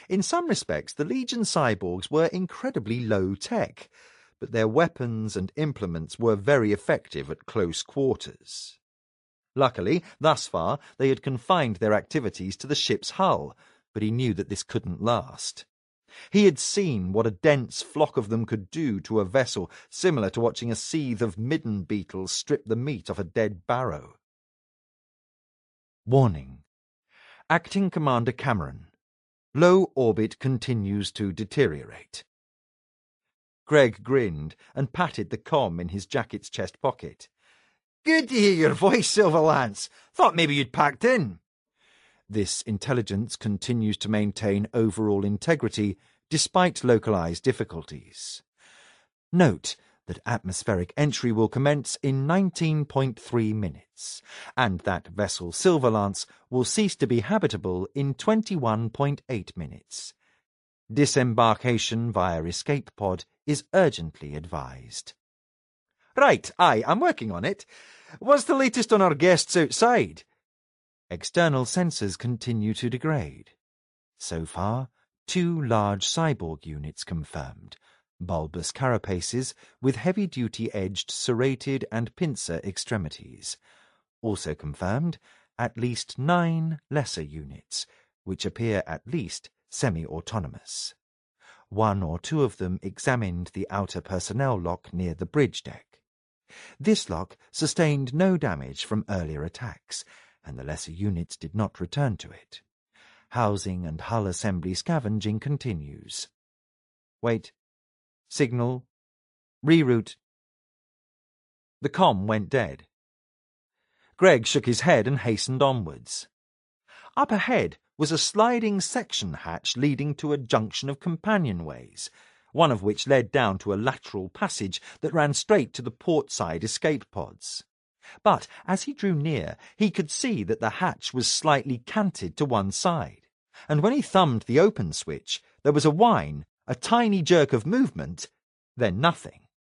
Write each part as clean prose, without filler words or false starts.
In some respects, the Legion cyborgs were incredibly low-tech, but their weapons and implements were very effective at close quarters. Luckily, thus far, they had confined their activities to the ship's hull, but he knew that this couldn't last. He had seen what a dense flock of them could do to a vessel, similar to watching a seethe of midden beetles strip the meat off a dead barrow. Warning. Acting Commander Cameron. Low orbit continues to deteriorate. Greg grinned and patted the comm in his jacket's chest pocket. Good to hear your voice, Silverlance. Thought maybe you'd packed in. This intelligence continues to maintain overall integrity despite localized difficulties. Note that atmospheric entry will commence in 19.3 minutes, and that vessel Silverlance will cease to be habitable in 21.8 minutes. Disembarkation via escape pod is urgently advised. Right, I'm working on it. What's the latest on our guests outside? External sensors continue to degrade. So far, 2 large cyborg units confirmed, bulbous carapaces with heavy-duty edged serrated and pincer extremities. Also confirmed, at least 9 lesser units, which appear at least semi-autonomous. 1 or 2 of them examined the outer personnel lock near the bridge deck. This lock sustained no damage from earlier attacks, and the lesser units did not return to it. Housing and hull assembly scavenging continues. Wait. Signal. Reroute. The comm went dead. Greg shook his head and hastened onwards. Up ahead was a sliding section hatch leading to a junction of companionways, one of which led down to a lateral passage that ran straight to the port-side escape pods. But as he drew near, he could see that the hatch was slightly canted to one side, and when he thumbed the open switch, there was a whine, a tiny jerk of movement, then nothing.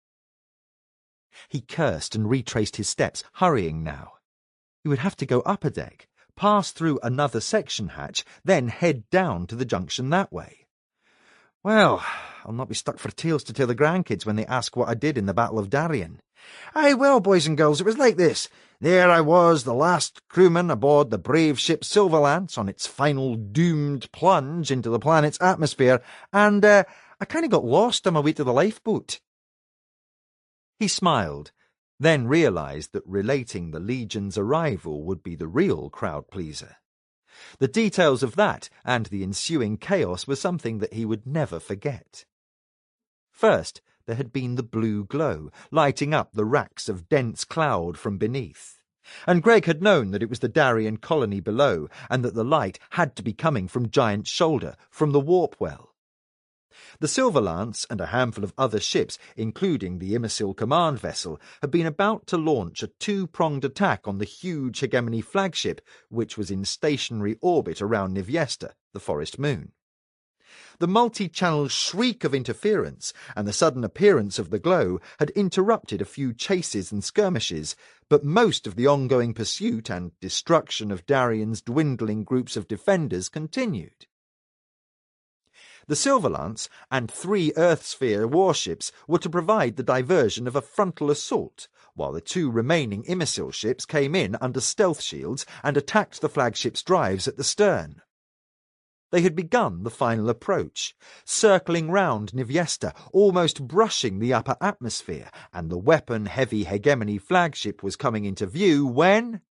He cursed and retraced his steps, hurrying now. He would have to go up a deck, pass through another section hatch, then head down to the junction that way. Well, I'll not be stuck for tales to tell the grandkids when they ask what I did in the Battle of Darien. Aye, well, boys and girls, it was like this. There I was, the last crewman aboard the brave ship Silverlance on its final doomed plunge into the planet's atmosphere, and I kind of got lost on my way to the lifeboat. He smiled, then realized that relating the Legion's arrival would be the real crowd-pleaser. The details of that and the ensuing chaos were something that he would never forget. First, there had been the blue glow, lighting up the racks of dense cloud from beneath. And Greg had known that it was the Darien colony below, and that the light had to be coming from Giant's Shoulder, from the warp well. The Silverlance and a handful of other ships, including the Imbecile command vessel, had been about to launch a 2-pronged attack on the huge Hegemony flagship, which was in stationary orbit around Niviesta, the forest moon. The multi-channel shriek of interference and the sudden appearance of the glow had interrupted a few chases and skirmishes, but most of the ongoing pursuit and destruction of Darien's dwindling groups of defenders continued. The Silverlance and 3 Earthsphere warships were to provide the diversion of a frontal assault, while the 2 remaining Imbecile ships came in under stealth shields and attacked the flagship's drives at the stern. They had begun the final approach, circling round Niviesta, almost brushing the upper atmosphere, and the weapon-heavy Hegemony flagship was coming into view when...